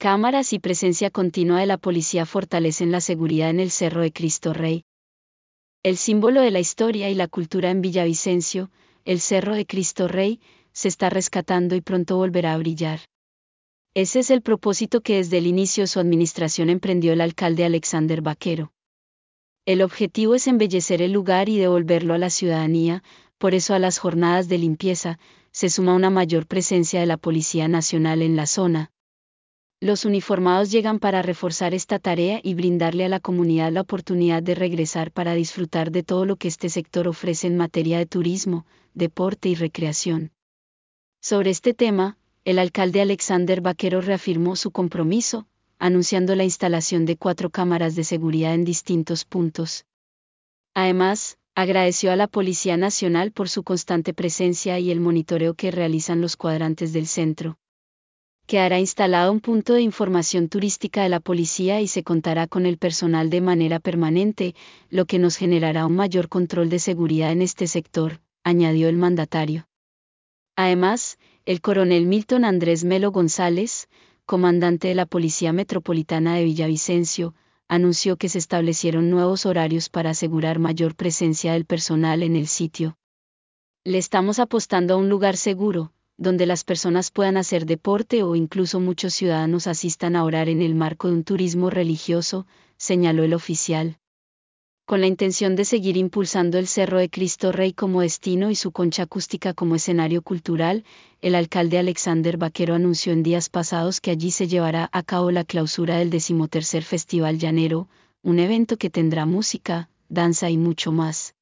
Cámaras y presencia continua de la policía fortalecen la seguridad en el Cerro de Cristo Rey. El símbolo de la historia y la cultura en Villavicencio, el Cerro de Cristo Rey, se está rescatando y pronto volverá a brillar. Ese es el propósito que desde el inicio de su administración emprendió el alcalde Alexander Vaquero. El objetivo es embellecer el lugar y devolverlo a la ciudadanía, por eso a las jornadas de limpieza se suma una mayor presencia de la Policía Nacional en la zona. Los uniformados llegan para reforzar esta tarea y brindarle a la comunidad la oportunidad de regresar para disfrutar de todo lo que este sector ofrece en materia de turismo, deporte y recreación. Sobre este tema, el alcalde Alexander Vaquero reafirmó su compromiso, anunciando la instalación de 4 cámaras de seguridad en distintos puntos. Además, agradeció a la Policía Nacional por su constante presencia y el monitoreo que realizan los cuadrantes del centro. Quedará instalado un punto de información turística de la policía y se contará con el personal de manera permanente, lo que nos generará un mayor control de seguridad en este sector, añadió el mandatario. Además, el coronel Milton Andrés Melo González, comandante de la Policía Metropolitana de Villavicencio, anunció que se establecieron nuevos horarios para asegurar mayor presencia del personal en el sitio. Le estamos apostando a un lugar seguro, donde las personas puedan hacer deporte o incluso muchos ciudadanos asistan a orar en el marco de un turismo religioso, señaló el oficial. Con la intención de seguir impulsando el Cerro de Cristo Rey como destino y su concha acústica como escenario cultural, el alcalde Alexander Vaquero anunció en días pasados que allí se llevará a cabo la clausura del 13º Festival Llanero, un evento que tendrá música, danza y mucho más.